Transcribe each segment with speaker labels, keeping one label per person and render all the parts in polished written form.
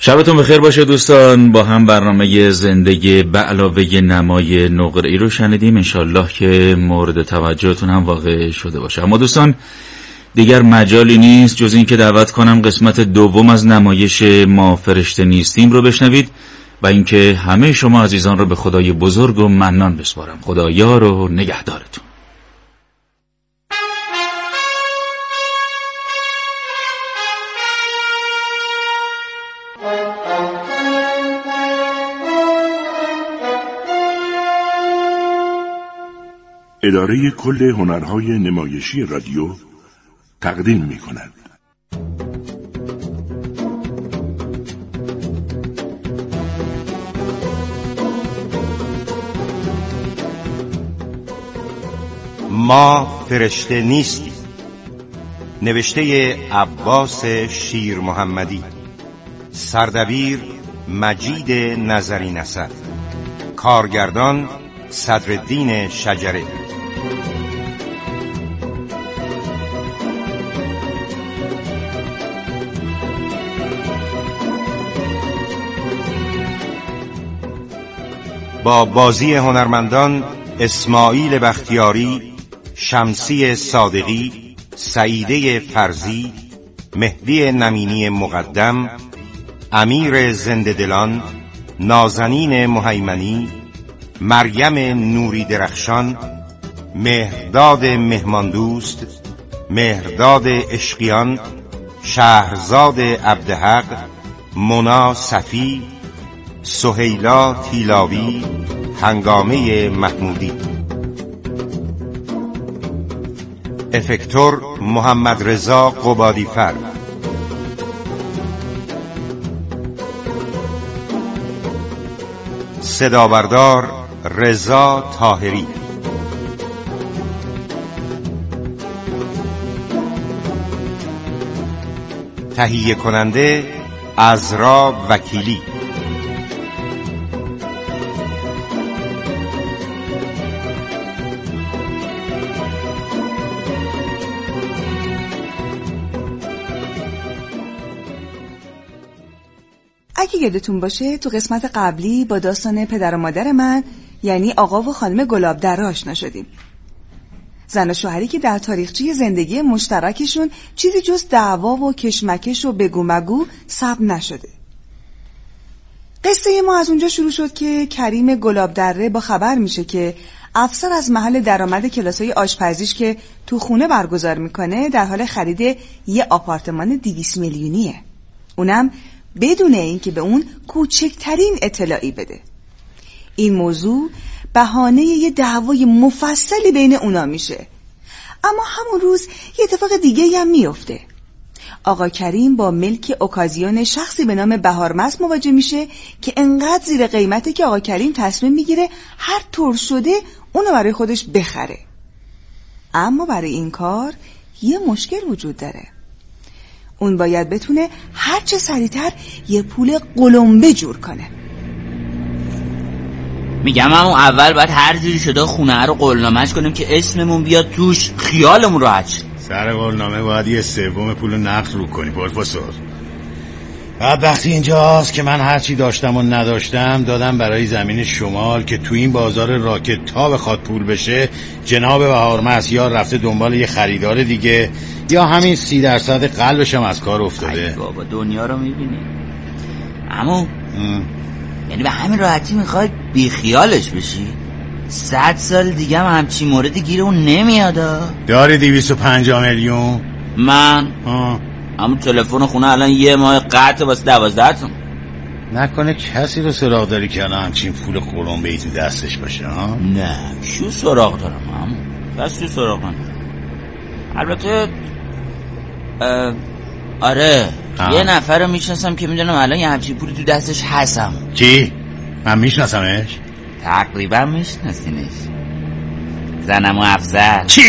Speaker 1: شبتون بخیر باشه دوستان. با هم برنامه زندگی به علاوه نمای نقره‌ای رو شنیدیم. انشالله که مورد توجهتون هم واقع شده باشه. اما دوستان دیگر مجالی نیست جز این که دعوت کنم قسمت دوم از نمایش ما فرشته نیستیم رو بشنوید و اینکه همه شما عزیزان رو به خدای بزرگ و منان بسپارم. خدا یار و نگهدارتون.
Speaker 2: اداره کل هنرهای نمایشی رادیو تقدیم می‌کند.
Speaker 3: ما فرشته نیستیم. نوشته عباس شیر محمدی، سردبیر مجید نظری نصر، کارگردان صدرالدین شجره. با بازی هنرمندان اسماعیل بختیاری، شمسی صادقی، سعیده فرزی، مهدی نمینی مقدم، امیر زنده‌دلان، نازنین مهیمنی، مریم نوری درخشان، مهرداد مهماندوست، مهرداد عشقیان، شهرزاد عبدحق، مونا صفی، سهیلا تیلاوی، هنگامه محمودی. افکتور محمد رضا قبادیفر. صدابردار رضا طاهری. تهیه کننده عذرا وکیلی.
Speaker 4: اگه یادتون باشه تو قسمت قبلی با داستان پدر و مادر من یعنی آقا و خانم گلابدره آشنا شدیم. زن و شوهری که در تاریخچه زندگی مشترکشون چیزی جز دعوا و کشمکش و بگو مگو ثبت نشده. قصه ما از اونجا شروع شد که کریم گلابدره با خبر میشه که افسر از محل درآمد کلاسای آشپزیش که تو خونه برگزار میکنه در حال خرید یه آپارتمان 200 میلیونیه. اونم بدون اینکه به اون کوچکترین اطلاعی بده. این موضوع بهانه یه دعوای مفصلی بین اونا میشه. اما همون روز یه اتفاق دیگه هم میفته. آقا کریم با ملک اوکازیون شخصی به نام بهارمست مواجه میشه که انقدر زیر قیمته که آقا کریم تصمیم میگیره هر طور شده اونو برای خودش بخره. اما برای این کار یه مشکل وجود داره. اون باید بتونه هرچه سریعتر یه پول قلمبه جور کنه.
Speaker 5: میگم همون اول باید هر جوری شده خونه رو قولنامه‌اش کنیم که اسممون بیاد توش، خیالمون راحت شه.
Speaker 6: سر قولنامه باید یه سوم پول نقد رو کنی پروفسور. بعد وقتی اینجاست که من هرچی داشتم و نداشتم دادم برای زمین شمال که تو این بازار راکت تا بخواد پول بشه جناب بهارمست یا رفته دنبال یه خریدار دیگه یا همین 30% قلبش هم از کار افتاده.
Speaker 5: ای بابا دنیا رو میبینی. عمو یعنی به همین راحتی میخوای بیخیالش بشی؟ 100 سال دیگه هم همچین موردی گیر اون نمیادا.
Speaker 6: داری 250 میلیون؟
Speaker 5: من همون تلفن خونه الان یه ماه قطع واسه 12 تون.
Speaker 6: نکنه کسی رو سراغ داری که الان همچین پول قلمبه‌ای تو دستش باشه ها؟
Speaker 5: نه شو سراغ دارم همون بس شو سراغ من. البته آره یه نفر رو میشناسم که میدونم الان یه همچین پولی تو دستش هستم.
Speaker 6: کی؟ من میشناسمش؟
Speaker 5: تقریبا میشناسینش. زنم و افسر.
Speaker 6: چی؟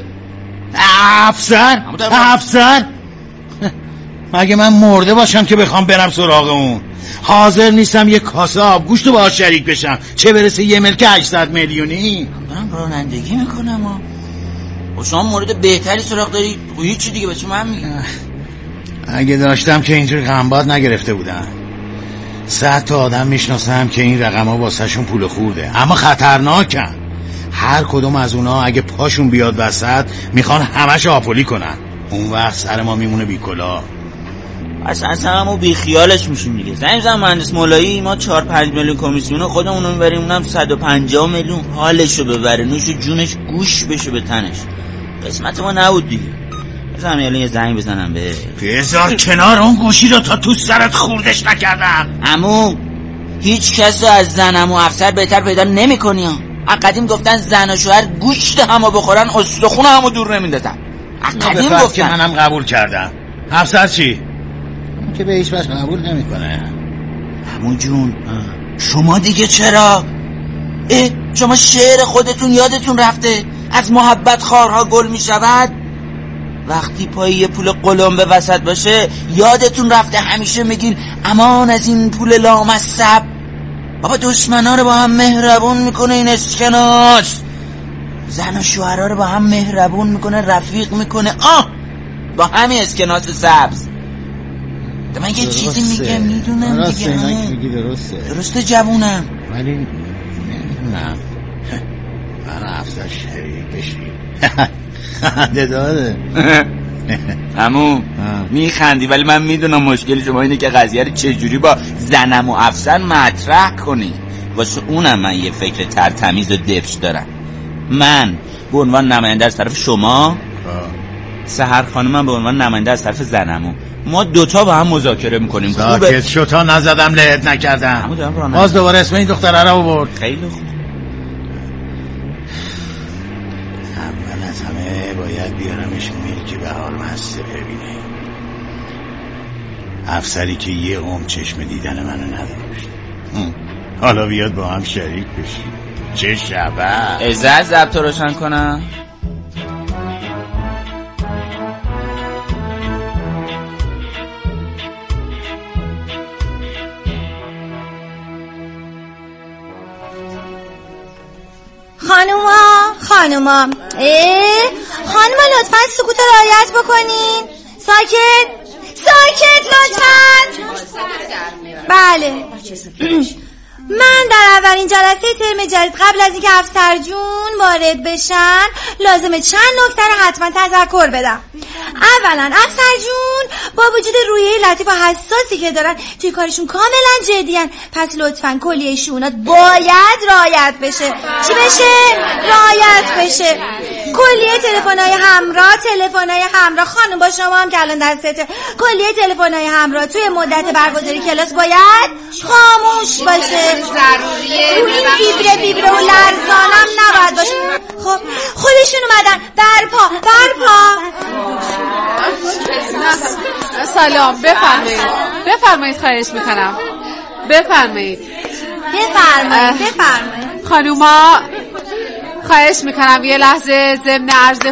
Speaker 6: افسر؟ مگه من مرده باشم که بخوام برم سراغ اون؟ حاضر نیستم یه کاسه آبگوشت رو باهاش شریک بشم، چه برسه یه ملک 800 میلیونی.
Speaker 5: من رانندگی میکنم و شما مورد بهتری سراغ داری هیچی دیگه به چه من میگم.
Speaker 6: اگه داشتم که اینجور غنباد نگرفته بودم. 100 تا آدم میشناسم که این رقم‌ها واسهشون پول خورده، اما خطرناکن. هر کدوم از اونا اگه پاشون بیاد وسط میخوان همش آپولی کنن. اون وقت سر ما میمونه بی کلاه.
Speaker 5: اصلا همو بی خیالش میشیم دیگه. زنگ بزن مهندس مولایی، ما 4-5 میلیون کمیسیون خودمون رو میبریم، اونم 150 میلیون حالشو ببره، نوش جونش گوش بشه به تنش. قسمت ما نبود دیگه. بزنم یه زنگ بزنم به
Speaker 6: بذار کنار اون گوشی رو تا تو سرت خوردش نکردم.
Speaker 5: عمو هیچ کس رو از زن عمو افسر بهتر پیدا نمی کنی ها. قدیم گفتن زن و شوهر گوشت همو بخورن استخون همو دور نمیندازن. قدیم گفتن
Speaker 6: که منم قبول کردم. افسر چی؟ که به هیچ وجه قبول نمیکنه.
Speaker 5: عمو جون شما دیگه چرا؟ شما شعر خودتون یادتون رفته از محبت خارها گل میشود؟ وقتی پای یه پول قلمبه وسط باشه یادتون رفته همیشه میگین امان از این پول لامصب. بابا دشمنا رو با هم مهربون میکنه این اسکناس، زن و شوهرها رو با هم مهربون میکنه، رفیق میکنه. با همین اسکناس سبز. من یه چیزی میگم میدونم دیگه. درسته جوونم،
Speaker 6: ولی نمیدونم من افسر شریک بشیم. خنده داره.
Speaker 5: عمو میخندی ولی من میدونم مشکل شما اینه که قضیه رو چجوری با زنم و افسر مطرح کنی. واسه اونم من یه فکر ترتمیز و دفش دارم. من به عنوان نماینده از طرف شما، سحر خانمم به عنوان نماینده از طرف زنمو، ما دوتا با هم مذاکره میکنیم.
Speaker 6: ساکت شو تا نزدم لهت نکردم. باز دوباره اسم این دختره رو آورد.
Speaker 5: خیلی خوب.
Speaker 6: اول از همه باید بیارمش ملک بهار مسته ببینه. افسری که یه چشم دیدن منو نداشت، حالا بیاد با هم شریک بشیم. چه شبه.
Speaker 5: ازاز ضبط روشن کنم.
Speaker 7: خانوما لطفا سکوت رو رعایت بکنین. ساکت لطفا. بله من در اولین جلسه ترم جدید قبل از اینکه افسر جون وارد بشن لازمه چند نکته رو حتما تذکر بدم. اولا افسر جون با وجود روحیه لطیف و حساسی که دارن توی کارشون کاملا جدیان، پس لطفا کلیه شؤونات باید رعایت بشه. چی بشه؟ رعایت بشه. کلیه تلفن‌های همراه خانم با شما هم که الان دستته، کلیه تلفن‌های همراه توی مدت برگزاری کلاس باید خاموش باشه. ضروریه. این ویبره و لرزانم نباید باشه. خب خودشون اومدن. برپا
Speaker 8: سلام. بفرمایید خواهش میکنم. بفرمایید خانوما، خواهش میکنم یه لحظه ضمن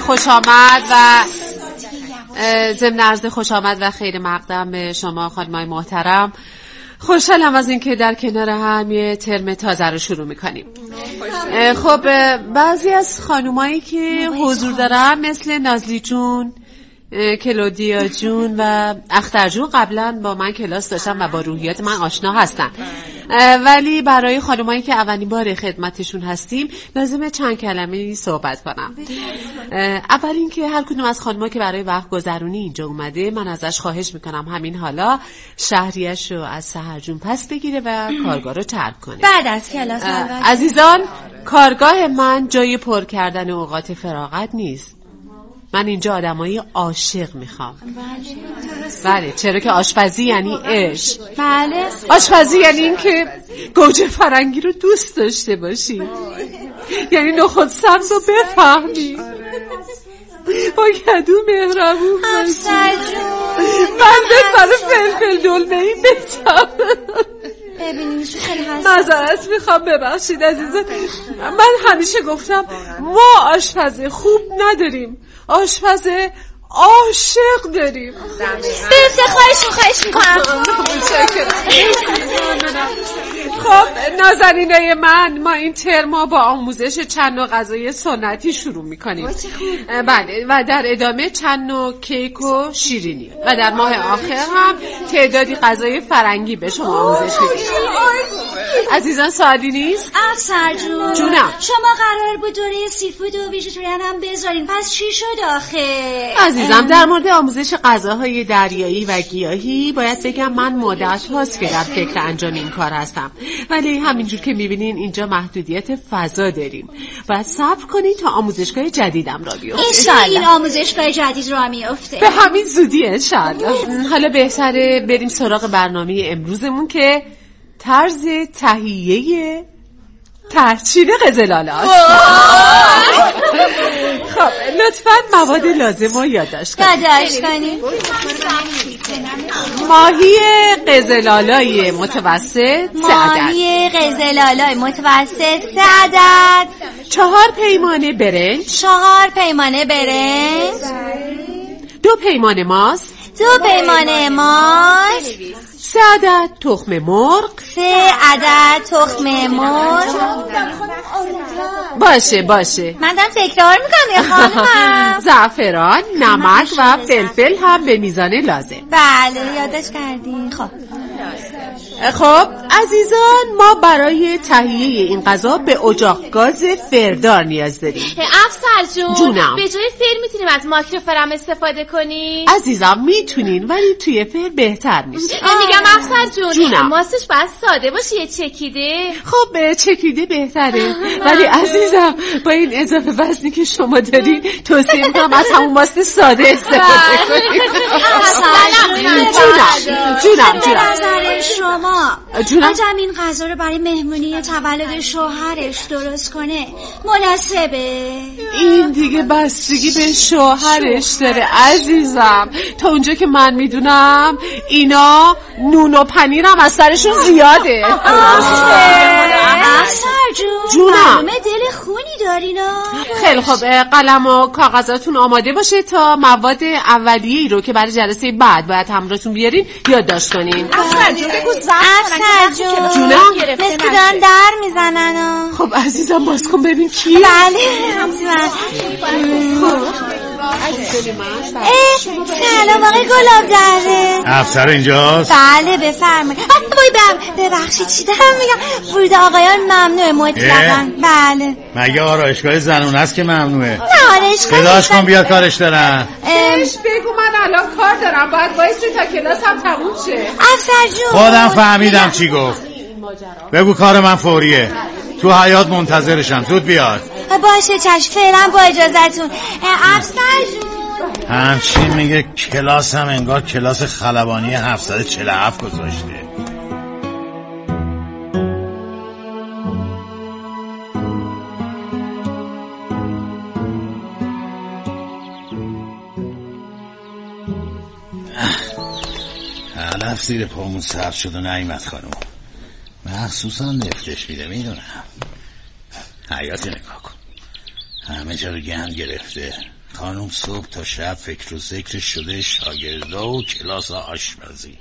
Speaker 8: عرض خوش آمد و خیر مقدم به شما خانمای محترم. خوشحالم از اینکه در کنار هم یه ترم تازه رو شروع میکنیم. خب بعضی از خانومایی که حضور دارن مثل نازلی جون، کلودیا جون و اختر جون قبلا با من کلاس داشتن و با روحیات من آشنا هستن، ولی برای خانمایی که اولین بار خدمتشون هستیم لازمه چند کلمه صحبت کنم. اول اینکه هر کدوم از خانم‌ها که برای وقت گذرونی اینجا اومده من ازش خواهش میکنم همین حالا شهریه‌شو از سحر جون پس بگیره و کارگاه رو ترک کنه.
Speaker 7: بعد از کلاس
Speaker 8: عزیزان، کارگاه من جای پر کردن اوقات فراغت نیست. من اینجا آدمای عاشق میخوام. بله، چرا که آشپزی یعنی عشق.
Speaker 7: بله،
Speaker 8: آشپزی یعنی این که گوجه فرنگی رو دوست داشته باشی، یعنی نخود سبز رو بفهمی، با کدو مهربون باشی، بنده برای فلفل دلمه‌ای بسم.
Speaker 7: ببینیش خیلی هست.
Speaker 8: معذرت میخوام، ببخشید عزیزان. من همیشه گفتم ما آشپز خوب نداریم، آشپز عاشق داریم.
Speaker 7: خواهش میکنم.
Speaker 8: خب نازنینای من، ما این ترم با آموزش چند نوع غذای سنتی شروع میکنیم. بله، و در ادامه چند نوع کیک و شیرینی، و در ماه آخر هم تعدادی غذای فرنگی به شما آموزش میدیم. عزیزان سوالی نیست؟
Speaker 7: افسر
Speaker 8: جونم،
Speaker 7: شما قرار بود دوره سیفود و ویژیتریان هم بذارین، پس چی شد آخه؟
Speaker 8: عزیزم در مورد آموزش غذاهای دریایی و گیاهی باید بگم من مدت هاست که در فکر انجام این کار هستم، ولی همینجور که میبینین اینجا محدودیت فضا داریم. باید صبر کنید تا آموزشگاه جدیدم را بیفته.
Speaker 7: این آموزشگاه جدید را میفته
Speaker 8: به همین زودی انشالله. حالا بهتره بریم سراغ برنامه امروزمون که طرز تهیه ترچین قزلاله است. خب لطفاً مواد لازم رو یادداشت کنید. ماهی قزلالای متوسط 3 عدد.
Speaker 7: ماهی قزلالای متوسط 3 عدد.
Speaker 8: 4 پیمانه برنج.
Speaker 7: 4 پیمانه برنج.
Speaker 8: 2 پیمانه ماست.
Speaker 7: 2 پیمانه ماست.
Speaker 8: 3 عدد تخم مرغ.
Speaker 7: 3 عدد تخم مرغ.
Speaker 8: باشه
Speaker 7: من دارم تکرار میکنم خانمم.
Speaker 8: زعفران، نمک و فلفل هم به میزان لازم.
Speaker 7: بله یادش کردین.
Speaker 8: خب عزیزان، ما برای تهیه این غذا به اجاق گاز فردار نیاز داریم.
Speaker 9: افسر جونم، به جای فر میتونیم از ماکروفرم استفاده کنیم؟
Speaker 8: عزیزم میتونین، ولی توی فر بهتر میشه.
Speaker 9: میگم افسر جونم، ماستش باید ساده باشه یا چکیده؟
Speaker 8: خب چکیده بهتره، ولی عزیزم با این اضافه وزنی که شما دارین توصیه میکنم از همون ماست ساده استفاده کنید. جونم
Speaker 7: به نظر شما
Speaker 8: جونم
Speaker 7: آدم این غذا رو برای مهمونی تولد شوهرش درست کنه مناسبه؟
Speaker 8: این دیگه بستگی به شوهرش داره عزیزم. تا اونجا که من میدونم اینا نون و پنیرم از سرشون زیاده.
Speaker 7: افسر
Speaker 8: جونم،
Speaker 7: معلومه دل خونی دارینا.
Speaker 8: خیلی خوب، قلم و کاغذاتون آماده باشه تا مواد اولیه‌ای رو که برای جلسه بعد باید همراهتون بیارین یادداشت کنین.
Speaker 7: افسر جونم مثل دارن در میزنن.
Speaker 8: خب عزیزم باز کن ببین کی.
Speaker 7: بله سلام آقای گلاب دره.
Speaker 6: افسر اینجاست؟
Speaker 7: بله بفرمایید. ببخشید چی دارم میگم؟ ورود آقایان ممنوعه مطلقاً. بله.
Speaker 6: مگه آرایشگاه زنونه است که ممنوعه؟
Speaker 7: نه آرایشگاه
Speaker 6: صداش کن بیاد کارش دارم.
Speaker 8: بگو من الان کار دارم، باید وایسی تا کلاسم تموم شه.
Speaker 7: افسر جون
Speaker 6: خودم فهمیدم چی گفت. بگو کار من فوریه، تو حیاط منتظرشم، زود بیاد.
Speaker 7: باشه چشم، فعلا با اجازتون. افسر جون
Speaker 6: همچین میگه کلاس هم انگار کلاس خلبانی 747 گذاشته. علف زیر پامون سبز شد و نعیمت خانم، مخصوصا نفتش میده، میدونم. حیاتی نگاه کن، همه جا رو گند گرفته. خانم صبح تا شب فکر و ذکر شده شاگردا و کلاس آشپزی.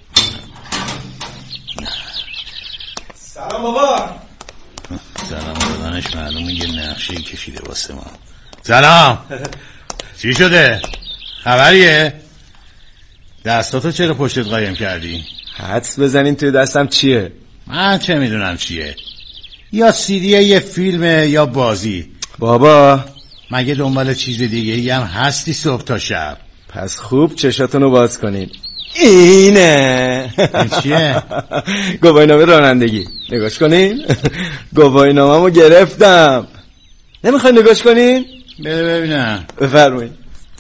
Speaker 10: سلام بابا.
Speaker 6: سلام دادنش معلومه یه نقشه‌ای کشیده واسه ما. سلام. چی شده؟ خبریه؟ دستاتو چرا پشتت قایم کردی؟
Speaker 10: حدس بزنین توی دستم چیه؟
Speaker 6: من چه میدونم چیه؟ یا سیدیه یه فیلمه یا بازی.
Speaker 10: بابا
Speaker 6: مگه دنبال چیز دیگه هم هستی صبح تا شب؟
Speaker 10: پس خوب چشاتونو باز کنین. اینه
Speaker 6: این چیه؟
Speaker 10: گواهینامه رانندگی. نگاش کنین. گواهینامه‌مو گرفتم. نمیخوای نگاش کنین؟
Speaker 6: بده ببینم.
Speaker 10: بفرمایید.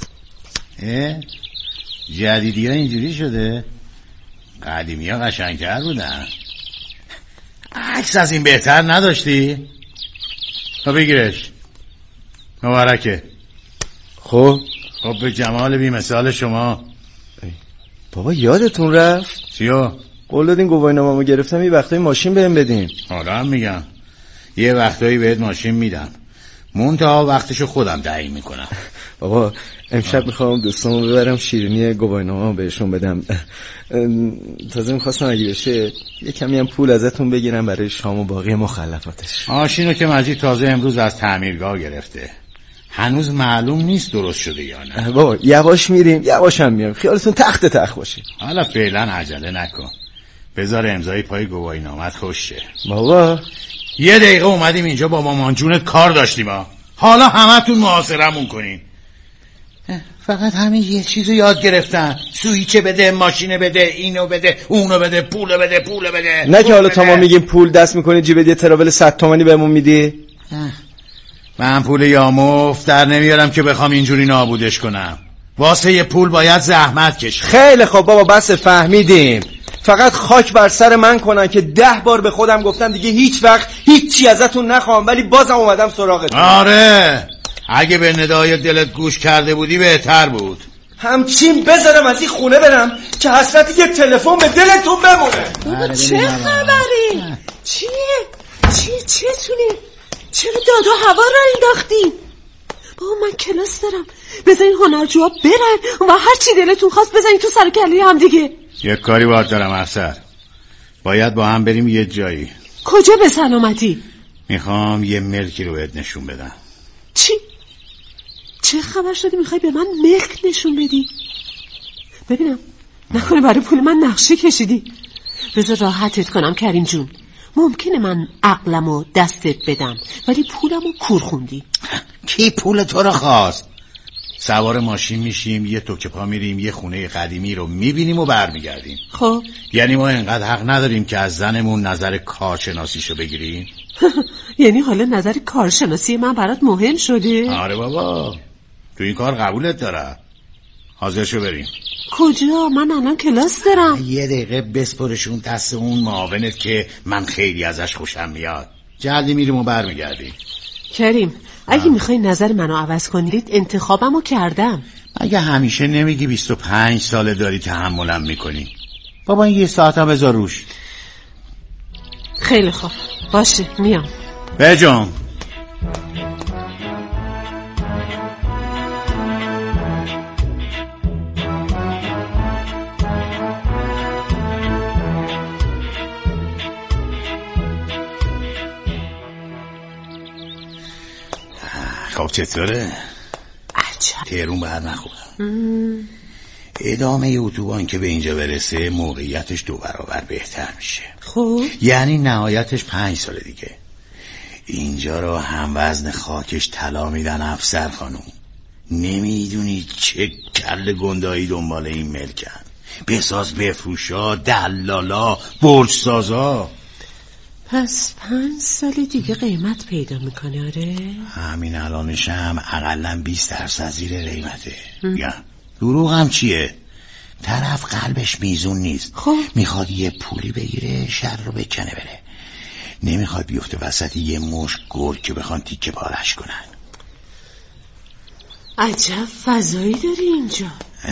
Speaker 6: جدیدی ها اینجوری شده؟ قدیمی ها قشنگتر بودن. عکس از این بهتر نداشتی؟ تا بگیرش. مبارکه.
Speaker 10: خب
Speaker 6: به جمال بی مثال شما.
Speaker 10: بابا یادتون رفت؟
Speaker 6: چیو؟
Speaker 10: قول دادین گواهینامه‌مو گرفتم، یه وقتایی ماشین بهم بدین.
Speaker 6: حالا هم میگم یه وقتایی بهت ماشین میدم، منتها وقتشو خودم تعیین میکنم.
Speaker 10: بابا امشب میخوام دوستامو ببرم شیرینی گواهینامه بهشون بدم. تازه میخواستم اگه بشه یه کمی هم پول ازتون بگیرم برای شام و باقی مخلفاتش.
Speaker 6: ماشینو که مجید تازه امروز از تعمیرگاه گرفته، هنوز معلوم نیست درست شده یا نه.
Speaker 10: بابا یواش میریم یواش هم میام، خیالتون تخت باشه.
Speaker 6: حالا فعلا عجله نکن، بذار امضای پای گواهینامت خوش شه.
Speaker 10: بابا
Speaker 6: یه دقیقه اومدیم اینجا با مامان جونت کار داشتیم ها. حالا همتون محاصرمون کنین. فقط همین یه چیزو یاد گرفتن، سویچه بده، ماشینه بده، اینو بده، اونو بده، پول بده.
Speaker 10: نه که حالا تا ما میگیم پول دست میکنی جیبت یه تراول 100 تومانی بهمون میدی.
Speaker 6: من پول یا مفت در نمیارم که بخوام اینجوری نابودش کنم. واسه یه پول باید زحمت کشید.
Speaker 10: خیلی خب بابا بس فهمیدیم. فقط خاک بر سر من کنن که 10 بار به خودم گفتم دیگه هیچ وقت هیچی ازتون نخوام، ولی بازم اومدم سراغتون.
Speaker 6: آره اگه به ندای دلت گوش کرده بودی بهتر بود.
Speaker 10: همچین بذارم از این خونه برم که حسرت یه تلفن به دلتون بمونه.
Speaker 8: بابا چه خبری؟ چیه؟ چرا داد و هوا را انداختی؟ بابا من کلاس دارم، بذارین هنرجوها برن و هر چی دلتون خواست بزنین تو سر کله هم دیگه.
Speaker 6: یه کاری باید دارم افسر، باید با هم بریم یه جایی.
Speaker 8: کجا به سلامتی؟
Speaker 6: میخوام یه ملکی رو بهت نشون بدم.
Speaker 8: چه خبر شده میخوای به من ملک نشون بدی؟ ببینم نکنه برای پول من نقشه کشیدی. بذار راحتت کنم کریم جون، ممکنه من عقلمو دستت بدم ولی پولمو کور خوندی.
Speaker 6: کی پول تو رو خواست؟ سوار ماشین میشیم، یه توکه پا میریم، یه خونه قدیمی رو میبینیم و برمیگردیم.
Speaker 8: خب
Speaker 6: یعنی ما اینقدر حق نداریم که از زنمون نظر کارشناسیشو بگیریم؟
Speaker 8: یعنی حالا نظر کارشناسی من برات مهم شده؟
Speaker 6: آره بابا تو این کار قبولت دارم. حاضر شو بریم.
Speaker 8: کجا؟ من الان کلاس دارم.
Speaker 6: یه دقیقه بسپرشون دست اون معاونت که من خیلی ازش خوشم میاد. جلدی میریم و برمیگردیم.
Speaker 8: کریم اگه میخوای نظر منو عوض کنید انتخابمو کردم.
Speaker 6: اگه همیشه نمیگی 25 ساله داری تحملم میکنی، بابا این 1 ساعتم بذار روش.
Speaker 8: خیلی خوب باشه میام.
Speaker 6: بجام خب چطوره؟
Speaker 8: عجب
Speaker 6: تهرون بعد نخورم. ادامه اتوبان که به اینجا برسه موقعیتش 2 برابر بهتر میشه.
Speaker 8: خب
Speaker 6: یعنی نهایتش 5 سال دیگه اینجا رو هم وزن خاکش طلا میدن افسر خانوم. نمیدونی چه کل گندایی دنبال این ملکن. بساز بفروشا، دلالا، برج سازا.
Speaker 8: پس 5 سال دیگه قیمت پیدا میکنه. آره
Speaker 6: همین الانش هم اقلا 20% زیر قیمته. یا دروغ هم چیه؟ طرف قلبش میزون نیست.
Speaker 8: خب
Speaker 6: میخواد یه پولی بگیره شر رو بکنه بره، نمیخواد بیفته وسط یه مشت گرگ که بخوان تیکه پارش کنن.
Speaker 8: عجب فضایی داری اینجا.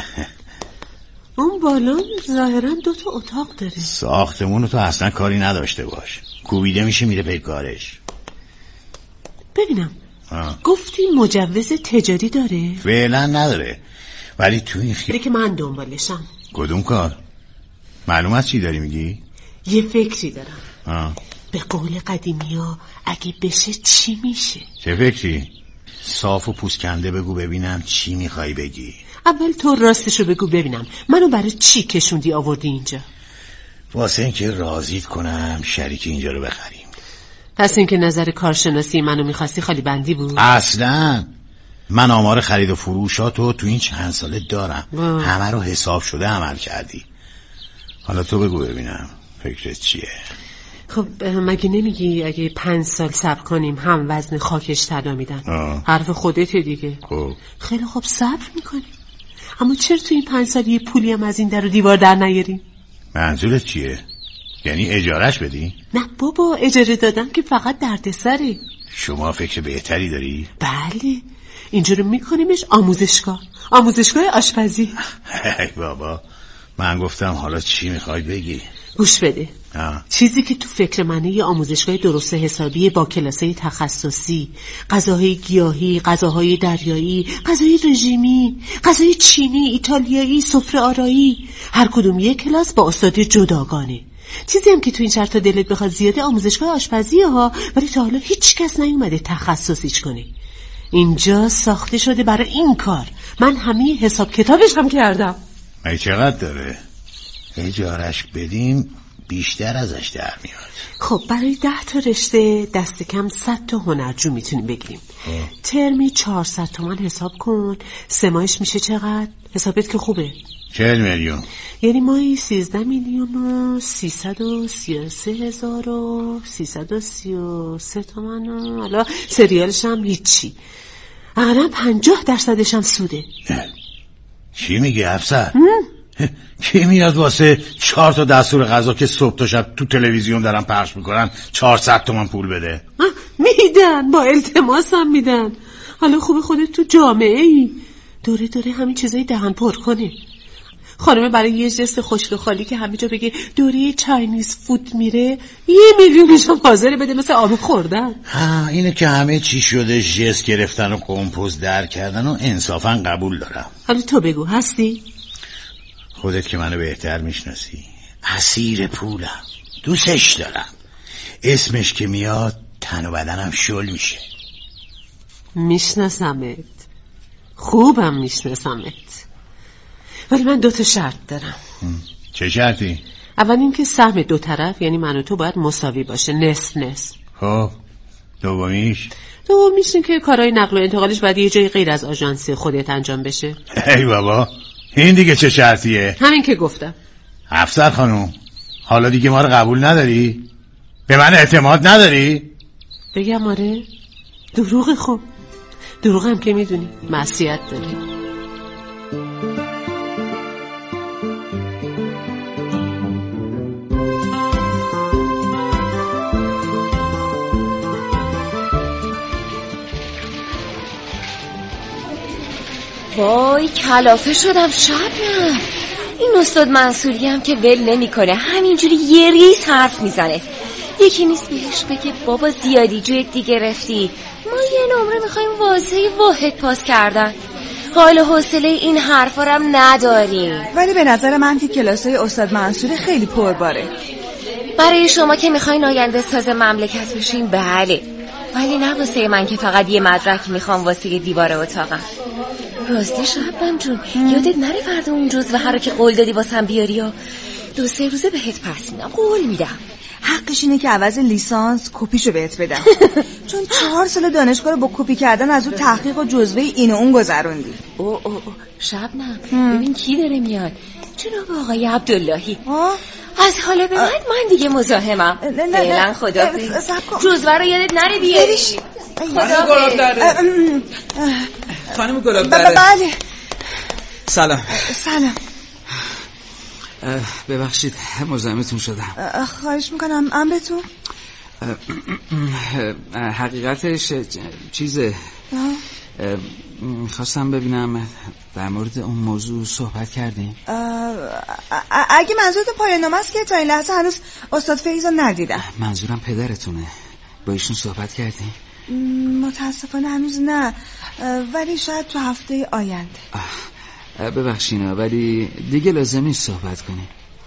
Speaker 8: اون بالا ظاهرا 2 تا اتاق داره.
Speaker 6: ساختمون تو اصلا کاری نداشته باش، کوبیده میشه میره پی کارش.
Speaker 8: ببینم گفتی مجوز تجاری داره؟
Speaker 6: فعلا نداره ولی تو این
Speaker 8: خیلی که من دنبالشم.
Speaker 6: کدوم کار؟ معلوم است چی داری میگی؟
Speaker 8: یه فکری دارم. به قول قدیمی ها اگه بشه چی میشه؟
Speaker 6: چه فکری؟ صاف و پوسکنده بگو ببینم چی میخوای بگی.
Speaker 8: اول تو راستشو بگو ببینم منو برای چی کشوندی آوردی اینجا؟
Speaker 6: واسه اینکه راضیت کنم شریک اینجا رو بخریم.
Speaker 8: پس اینکه نظر کارشناسی منو میخواستی خالی بندی بود؟
Speaker 6: اصلا من آمار خرید و فروشاتو تو این چند ساله دارم. همه رو حساب شده عمل کردی. حالا تو بگو ببینم فکرت چیه؟
Speaker 8: خب مگه نمیگی اگه 5 سال صبر کنیم هم وزن خاکش طلا میدن؟ حرف خودته دیگه.
Speaker 6: خب
Speaker 8: خیلی خوب صبر میکنیم، اما چرا تو این 5 سال یه پولی هم از این در و دیوار در نیاریم؟
Speaker 6: منظورت چیه؟ یعنی اجارش بدی؟
Speaker 8: نه بابا اجاره دادن که فقط دردسره.
Speaker 6: شما فکر بهتری داری؟
Speaker 8: بله اینجا رو میکنیمش آموزشگاه آشپزی.
Speaker 6: ای بابا من گفتم حالا چی میخوای بگی؟
Speaker 8: گوش بده. چیزی که تو فکر منه یه آموزشگاه درست حسابی با کلاسای تخصصی، غذاهای گیاهی، غذاهای دریایی، غذای رژیمی، غذای چینی، ایتالیایی، سفره آرایی، هر کدوم یک کلاس با استاد جداگانه. چیزی هم که تو این شرط دلت بخواد زیاده آموزشگاه آشپزیه ها، ولی تا حالا هیچ کس نیومده تخصصیش کنه. اینجا ساخته شده برای این کار. من همه حساب کتابش هم کردم.
Speaker 6: ای چقدر داره؟ اجارش بدیم بیشتر ازش در میاد.
Speaker 8: خب برای 10 تا رشته دست کم 100 تا هنرجو میتونیم بگیریم. ترمی 400 تومن حساب کن. 3 ماهش میشه چقدر؟ حسابت که خوبه.
Speaker 6: 40 میلیون.
Speaker 8: یعنی ماهی 13 میلیون و 333,333 تومن. حالا سریالش هم هیچی. اقلا 50% هم سوده.
Speaker 6: چی میگی افسر؟ کی میاد واسه 4 تا دستور غذا که صبح تا شب تو تلویزیون دارن پخش میکنن 400 تومن پول بده؟
Speaker 8: میدن، با التماس هم میدن. حالا خوبه خودت تو جامعه ای دوره همین چیزای دهن پر کنی. خانمه برای یه جست خشک خالی که همه جا بگه دوره چاینیز فود میره 1 میلیونش هم حاضره بده مثل آب خوردن.
Speaker 6: اینه که همه چی شده جست گرفتن و کمپوز در کردن و انصافا قبول دارم.
Speaker 8: حالا تو بگو هستی؟
Speaker 6: خودت که منو بهتر میشناسی. اسیر پولم، دوستش دارم. اسمش که میاد تن و بدنم شل میشه.
Speaker 8: میشناسمت، خوبم میشناسمت، ولی من 2 تا شرط دارم.
Speaker 6: چه شرطی؟
Speaker 8: اول اینکه سهم 2 طرف یعنی من و تو باید مساوی باشه، نصف نصف.
Speaker 6: خب دومیش
Speaker 8: این که کارهای نقل و انتقالش باید یه جای غیر از آژانس خودت انجام بشه.
Speaker 6: ای بابا این دیگه چه شرطیه؟
Speaker 8: همین که گفتم.
Speaker 6: افسر خانوم حالا دیگه ما رو قبول نداری؟ به من اعتماد نداری؟
Speaker 8: بگم آره؟ دروغه. خب دروغ هم که میدونی معصیت داری.
Speaker 9: وای کلافه شدم شبنم. این استاد منصوری هم که ول نمیکنه، همینجوری یه ریز حرف میزنه. یکی نیست بهش بگه بابا زیادی جوی دیگه رفتی، ما یه نمره میخوایم واسه واحد پاس کردن. حال و حوصله این حرفا رو هم نداریم.
Speaker 4: ولی به نظر من که کلاسای استاد منصوری خیلی پرباره.
Speaker 9: برای شما که میخواین آینده ساز مملکت بشین بله، ولی نه واسه من که فقط یه مدرک میخوام واسه دیوار اتاقم. راستی شبنم جون یادت نره فردا اون جزوه هر رو که قول دادی واسم بیاری و 2-3 روزه بهت پس میدم، قول میدم.
Speaker 4: حقش اینه که عوض لیسانس کپیشو بهت بدم. چون 4 سال دانشگاه رو با کپی کردن از اون تحقیق و جزوه این و اون گذروندی.
Speaker 9: او شبنم ببین کی داره میاد. جناب آقای عبداللهی. از حالا به بعد من دیگه مزاحمم. فعلا خدافظ. جزوه رو یادت نره بیاری.
Speaker 11: خانم گلابدره.
Speaker 4: بله.
Speaker 11: سلام.
Speaker 12: ببخشید مزاحمتون شدم.
Speaker 4: خواهش میکنم امرتون.
Speaker 12: حقیقتش چیزه، میخواستم ببینم در مورد اون موضوع صحبت کردیم.
Speaker 4: اگه منظورت پایان نامه است که تا این لحظه هنوز استاد فیضو ندیدم.
Speaker 12: منظورم پدرتونه، با ایشون صحبت کردیم؟
Speaker 4: متاسفانه هنوز نه، ولی شاید تو هفته آینده.
Speaker 12: ببخشینا ولی دیگه لازمی صحبت کنیم.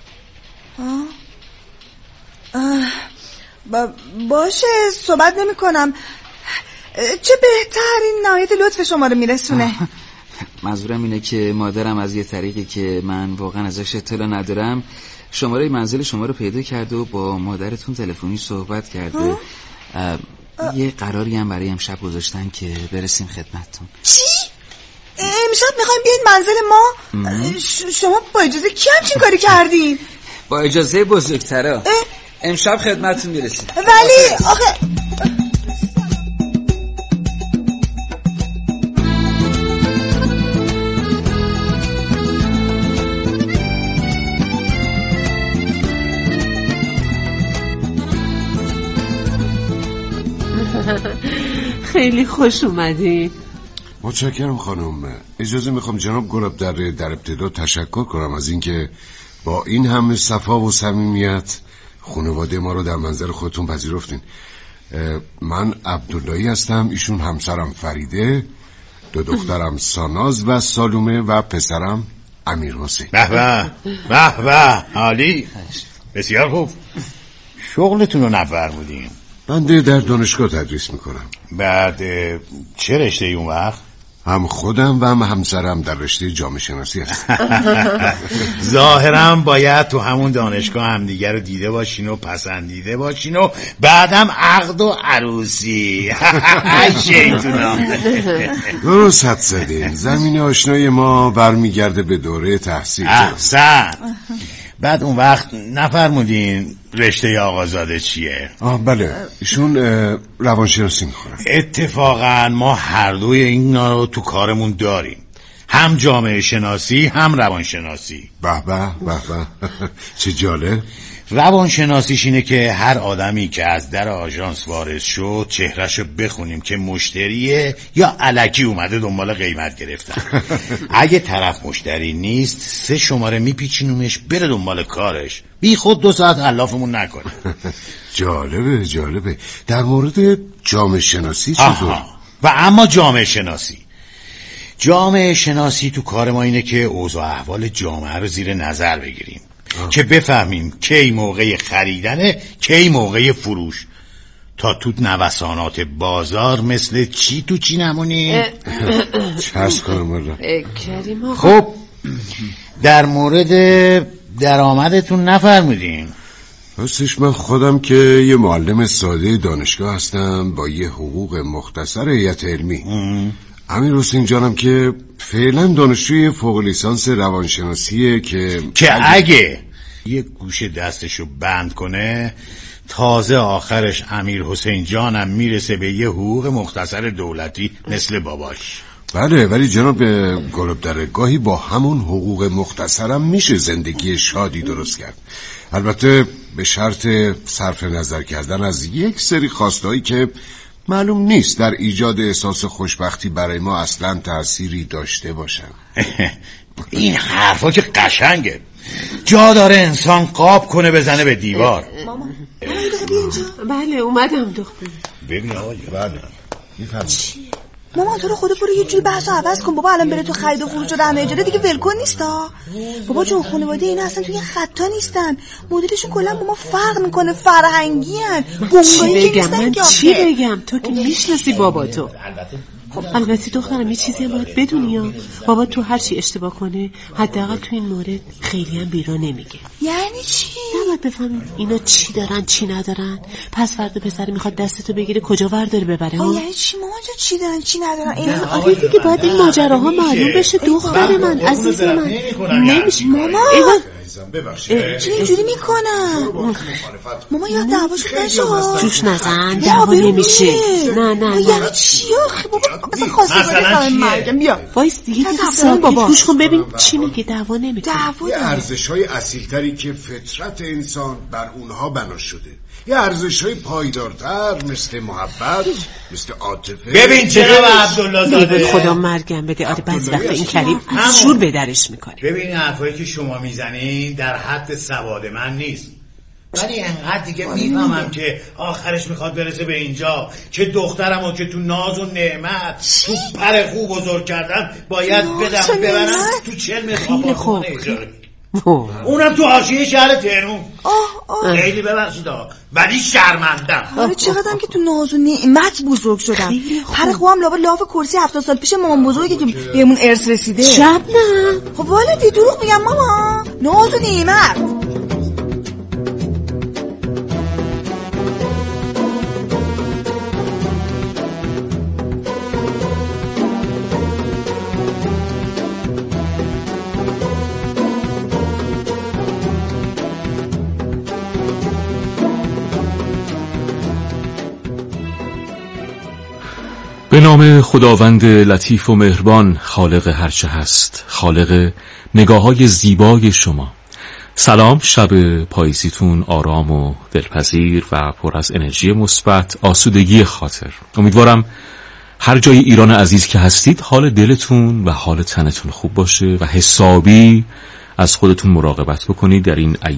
Speaker 4: باشه صحبت نمی کنم. چه بهتر، این نهایت لطف شما رو میرسونه.
Speaker 12: منظورم اینه که مادرم از یه طریقی که من واقعا ازش اطلاع ندارم شماره منزل شما رو پیدا کرده و با مادرتون تلفنی صحبت کرده. یه قراری هم برای امشب گذاشتن که برسیم خدمتتون.
Speaker 4: چی؟ امشب میخوایم بیاید منزل ما؟ شما با اجازه کی همچین کاری کردین؟
Speaker 12: با اجازه بزرگترا امشب خدمتتون میرسیم.
Speaker 4: ولی آخه
Speaker 8: خیلی خوش اومدی.
Speaker 13: متشکرم خانم. اجازه میخوام جناب گلابدره در ابتدا تشکر کنم از اینکه با این همه صفا و صمیمیت خانواده ما رو در منزل خودتون پذیرفتین. من عبداللهی هستم، ایشون همسرم فریده، 2 دخترم ساناز و سالومه و پسرم امیر حسین.
Speaker 6: به به به به، عالی، بسیار خوب. شغلتون رو نفرمودین؟
Speaker 13: بنده در دانشگاه تدریس میکنم.
Speaker 6: بعد چه رشته اون وقت؟
Speaker 13: هم خودم و هم همسرم در رشته جامعه شناسی هستیم.
Speaker 6: ظاهرا باید تو همون دانشگاه همدیگر رو دیده باشین و پسندیده باشین و بعدم عقد و عروسی. شیطونا.
Speaker 13: درست حد زدین. زمین آشنای ما برمیگرده به دوره تحصیل.
Speaker 6: احسن. بعد اون وقت نفرمودین رشته آقازاده چیه؟
Speaker 13: بله، ایشون روانشناسی میخونن.
Speaker 6: اتفاقا ما هر دوی اینا رو تو کارمون داریم، هم جامعه شناسی هم روانشناسی.
Speaker 13: به به به به، چه جالب.
Speaker 6: روانشناسیش اینه که هر آدمی که از در آژانس وارد شد چهرهشو بخونیم که مشتریه یا الکی اومده دنبال قیمت گرفتن. اگه طرف مشتری نیست 3 شماره میپیچینومش بره دنبال کارش، بی خود 2 ساعت علافمون نکنه.
Speaker 13: جالبه جالبه. در مورد جامعه شناسی چطور؟
Speaker 6: و اما جامعه شناسی تو کار ما اینه که اوضاع احوال جامعه رو زیر نظر بگیریم که بفهمیم کی موقع خریدنه کی موقع فروش، تا تو نوسانات بازار مثل چی تو چی نمونیم.
Speaker 13: چشم کنم.
Speaker 6: خب در مورد درآمدتون نفرمودین؟
Speaker 13: راستش من خودم که یه معلم ساده دانشگاه هستم با یه حقوق مختصر هیئت علمی. امیر حسین جانم که فعلا دانشجوی فوق لیسانس روانشناسیه که
Speaker 6: اگه یه گوشه دستشو بند کنه تازه آخرش امیر حسین جانم میرسه به یه حقوق مختصر دولتی مثل باباش.
Speaker 13: بله، ولی جناب گلابدره گاهی با همون حقوق مختصرم میشه زندگی شادی درست کرد، البته به شرط صرف نظر کردن از یک سری خواستهایی که معلوم نیست در ایجاد احساس خوشبختی برای ما اصلا تأثیری داشته باشن.
Speaker 6: این حرفا که قشنگه، جا داره انسان قاب کنه بزنه به دیوار.
Speaker 8: ماما بله اومدم دختر.
Speaker 6: ببین آقا بله
Speaker 4: مامان تو رو خدا برو یه جوری بحثو عوض کن. بابا الان بره تو خرید و فروش و رهن اجاره دیگه ولکن نیستا. بابا جون خانواده اینا اصلا توی خطا نیستن، مدلشون کلا با ما فرق میکنه، فرهنگی ان، گنگایی که نیستن.
Speaker 8: چی بگم تو که میشناسی بابا تو. خب البته دخترم یه چیزی باید بدونی ها، بابا تو هر چی اشتباه کنه حداقل تو این مورد خیلی هم بیرا نمیگه.
Speaker 4: یعنی چی؟
Speaker 8: نباید بفهمیم اینا چی دارن چی ندارن، پس فردا پسر میخواد دستتو بگیره کجا ورداره ببره ها.
Speaker 4: یعنی چی مامان جان چی دارن چی ندارن؟ اینا
Speaker 8: آره دیگه باید این ماجراها معلوم بشه دختر من عزیز من. نمیشه
Speaker 4: مامان
Speaker 13: ببخشید
Speaker 4: چی اینجوری میکنن؟ ماما یا دعواشو نشه
Speaker 8: جوش نزن، دعوا نمیشه. نه
Speaker 4: یعنی چی آخه بابا اصلا خواسته بده مرگم. بیا
Speaker 8: وایس دیگه بابا گوش کن ببین چی میگه. دعوا نمیکنه.
Speaker 13: یه ارزش‌های اصیل‌تری که فطرت انسان بر اونها بنا شده، یه ارزش‌های پایدارتر مثل محبت، مثل عاطفه.
Speaker 6: ببین جناب عبدالله زاده
Speaker 8: خدا مرگم بده. آره بعضی وقتا این کریم از شور به درش میکنه.
Speaker 6: ببین حرفایی که شما میزنین در حد سواد من نیست، ولی انقدر دیگه میفهمم که آخرش میخواد برسه به اینجا که دخترمو که تو ناز و نعمت تو پر خوب بزرگ کردن باید بدم ببرم تو 40 متر آپارتمان اجاره، اونم تو حاشیه شهر تهران. خیلی ببخشید ولی شرمندم.
Speaker 4: آره چقدرم که تو ناز و نعمت بزرگ شدم. پر خوام لاف کرسی 70 سال پیش مامان بزرگی که بهمون ارث رسیده.
Speaker 8: شب نه
Speaker 4: خب والدی دروغ میگم ماما، ناز و نعمت.
Speaker 14: به نام خداوند لطیف و مهربان، خالق هرچه هست، خالق نگاه‌های زیبای شما. سلام، شب پاییزیتون آرام و دلپذیر و پر از انرژی مثبت، آسودگی خاطر. امیدوارم هر جای ایران عزیز که هستید حال دلتون و حال تنتون خوب باشه و حسابی از خودتون مراقبت بکنید در این